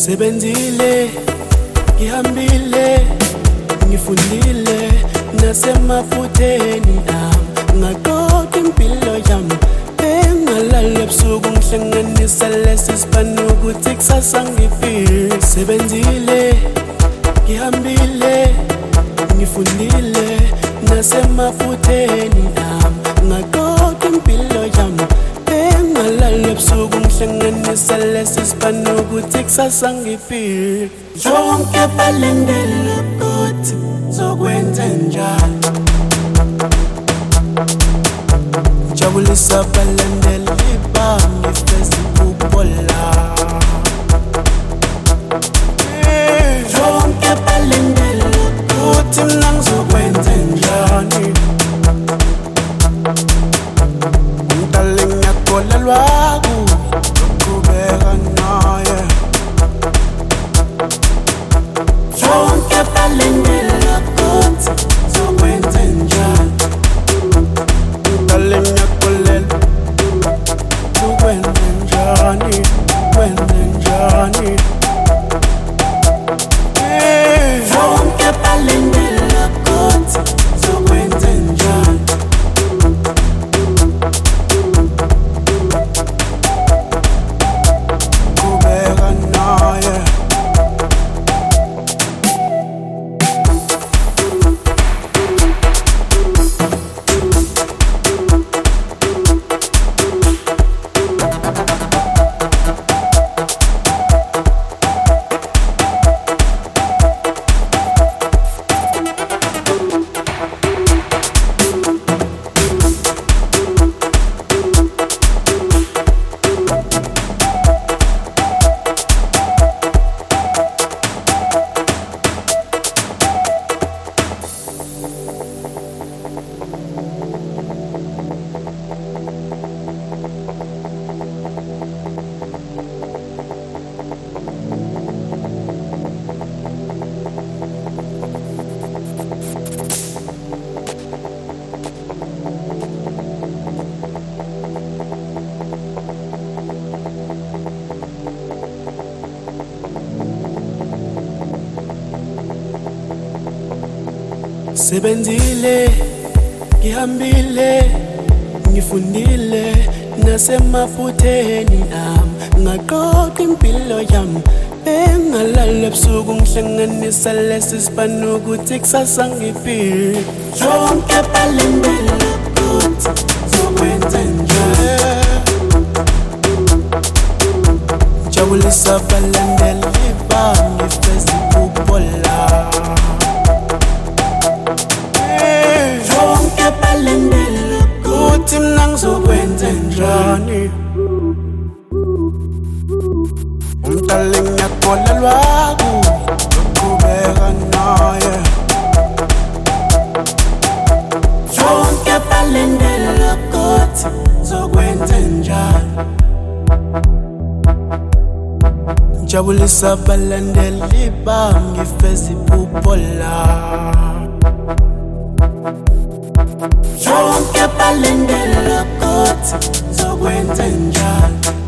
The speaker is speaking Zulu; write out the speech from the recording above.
Sebenzile, ngihambile, ngifundile nasemaphutheni ngaqoqa impilo yami bengalala ebusuku ngihlanganisa lesi sibani ukuthi kusasa ngiphile. Sebenzile, ngihambile, ngifundile nasemaphutheni ngaqoqa impilo yami bengalala ebusuku ngihlanganisa lesi sibani ukuthi kusasa ngiphile. Jonke balindele ukuthi zokwenza njani, jabulisa abalandeli bami Facebook bola. Jonke balindele ukuthi mina ngizokwenza njani, umdali ngiyakholelwa kuqhubeka naye. Jonke balindele ukuthi zokwenza njani, umdali ngiyakholelwa zokwenza njani, kwenza njani. Jonke balindele ukuthi zokwenza njani, qhubeka naye. Sebenzile, ngihambile, ngifundile nasemaphutheni ngaqoqa impilo yami bengalala ebusuku ngihlanganisa lesi sibani ukuthi kusasa ngiphile. Jonke balindele ukuthi zokwenza njani, jabulisa abalandeli bami Facebook bola. Jonke balindele ukuthi mina ngizokwenza njani, umdali ngiyakholelwa kuqhubeka naye. Jonke balindele ukuthi zokwenza njani, jabulisa abalandeli bami Facebook bola. Jonke balindele ukuthi zokwenza njani,